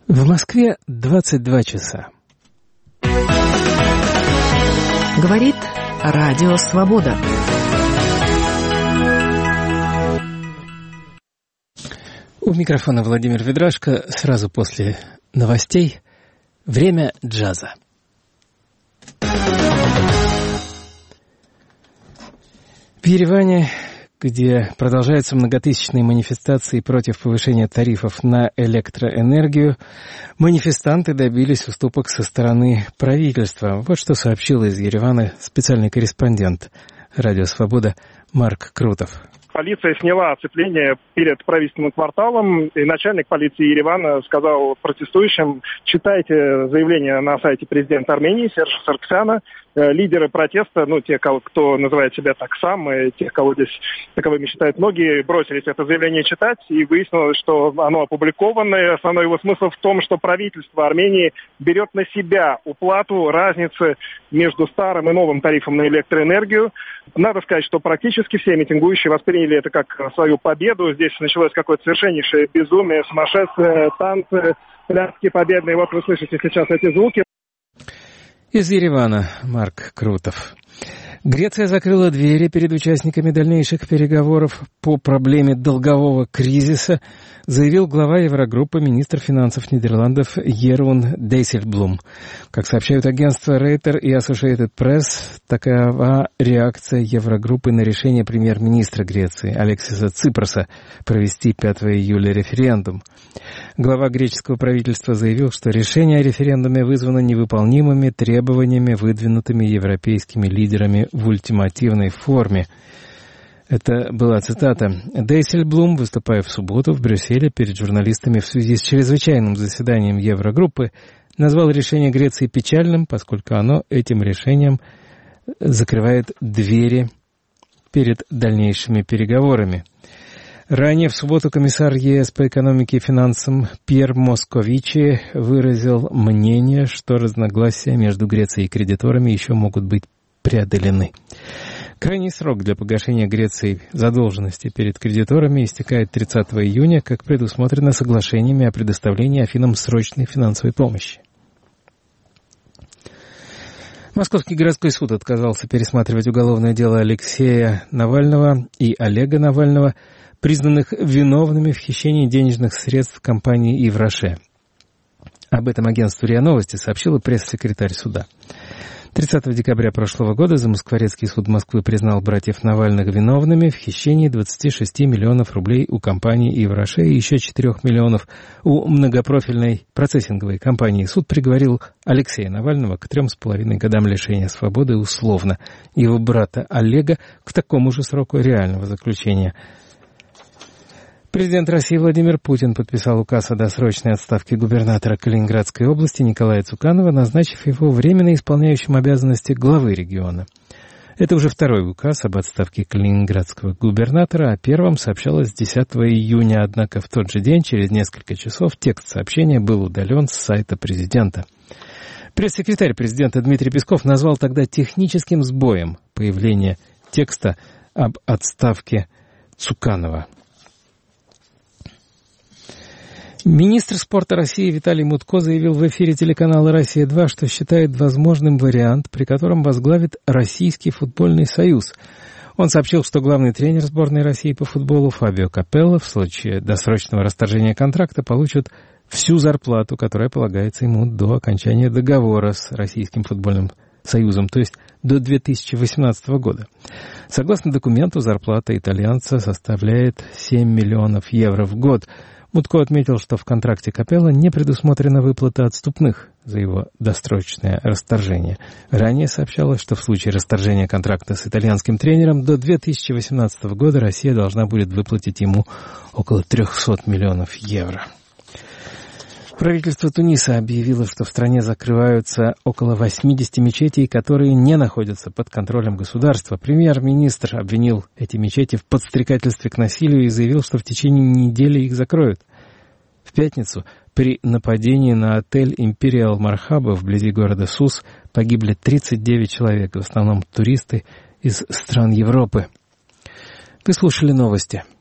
В Москве 22 часа. Говорит Радио Свобода. У микрофона Владимир Ведрашко. Сразу после новостей время джаза. В Ереване, где продолжаются многотысячные манифестации против повышения тарифов на электроэнергию, манифестанты добились уступок со стороны правительства. Вот что сообщил из Еревана специальный корреспондент «Радио Свобода» Марк Крутов. Полиция сняла оцепление перед правительственным кварталом, и начальник полиции Еревана сказал протестующим: читайте заявление на сайте президента Армении Сержа Сарксяна. Лидеры протеста, те, кто называет себя так сам, и тех, кого здесь таковыми считают многие, бросились это заявление читать, и выяснилось, что оно опубликовано. И основной его смысл в том, что правительство Армении берет на себя уплату разницы между старым и новым тарифом на электроэнергию. Надо сказать, что практически все митингующие восприняли это как свою победу. Здесь началось какое-то совершеннейшее безумие, сумасшествие, танцы, пляски победные. Вот вы слышите сейчас эти звуки. Из Еревана Марк Крутов. Греция закрыла двери перед участниками дальнейших переговоров по проблеме долгового кризиса, заявил глава Еврогруппы, министр финансов Нидерландов Ерун Дейсельблум. Как сообщают агентства Рейтер и Associated Press, такова реакция Еврогруппы на решение премьер-министра Греции Алексиса Ципроса провести 5 июля референдум. Глава греческого правительства заявил, что решение о референдуме вызвано невыполнимыми требованиями, выдвинутыми европейскими лидерами в ультимативной форме. Это была цитата. Дейсельблум, выступая в субботу в Брюсселе перед журналистами в связи с чрезвычайным заседанием Еврогруппы, назвал решение Греции печальным, поскольку оно этим решением закрывает двери перед дальнейшими переговорами. Ранее в субботу комиссар ЕС по экономике и финансам Пьер Московичи выразил мнение, что разногласия между Грецией и кредиторами еще могут быть преодолены. Крайний срок для погашения Грецией задолженности перед кредиторами истекает 30 июня, как предусмотрено соглашениями о предоставлении Афинам срочной финансовой помощи. Московский городской суд отказался пересматривать уголовное дело Алексея Навального и Олега Навального, признанных виновными в хищении денежных средств компании «Ивраше». Об этом агентству РИА Новости сообщила пресс-секретарь суда. 30 декабря прошлого года Замоскворецкий суд Москвы признал братьев Навальных виновными в хищении 26 миллионов рублей у компании «Ивраше» и еще 4 миллионов у многопрофильной процессинговой компании. Суд приговорил Алексея Навального к 3,5 годам лишения свободы условно, его брата Олега к такому же сроку реального заключения. Президент России Владимир Путин подписал указ о досрочной отставке губернатора Калининградской области Николая Цуканова, назначив его временно исполняющим обязанности главы региона. Это уже второй указ об отставке калининградского губернатора, о первом сообщалось 10 июня, однако в тот же день, через несколько часов, текст сообщения был удален с сайта президента. Пресс-секретарь президента Дмитрий Песков назвал тогда техническим сбоем появление текста об отставке Цуканова. Министр спорта России Виталий Мутко заявил в эфире телеканала «Россия-2», что считает возможным вариант, при котором возглавит Российский футбольный союз. Он сообщил, что главный тренер сборной России по футболу Фабио Капелло в случае досрочного расторжения контракта получит всю зарплату, которая полагается ему до окончания договора с Российским футбольным союзом, то есть до 2018 года. Согласно документу, зарплата итальянца составляет 7 миллионов евро в год. Мутко отметил, что в контракте Капелло не предусмотрена выплата отступных за его досрочное расторжение. Ранее сообщалось, что в случае расторжения контракта с итальянским тренером до 2018 года Россия должна будет выплатить ему около 300 миллионов евро. Правительство Туниса объявило, что в стране закрываются около 80 мечетей, которые не находятся под контролем государства. Премьер-министр обвинил эти мечети в подстрекательстве к насилию и заявил, что в течение недели их закроют. В пятницу при нападении на отель «Империал Мархаба» вблизи города Сус погибли 39 человек, в основном туристы из стран Европы. Вы слушали новости.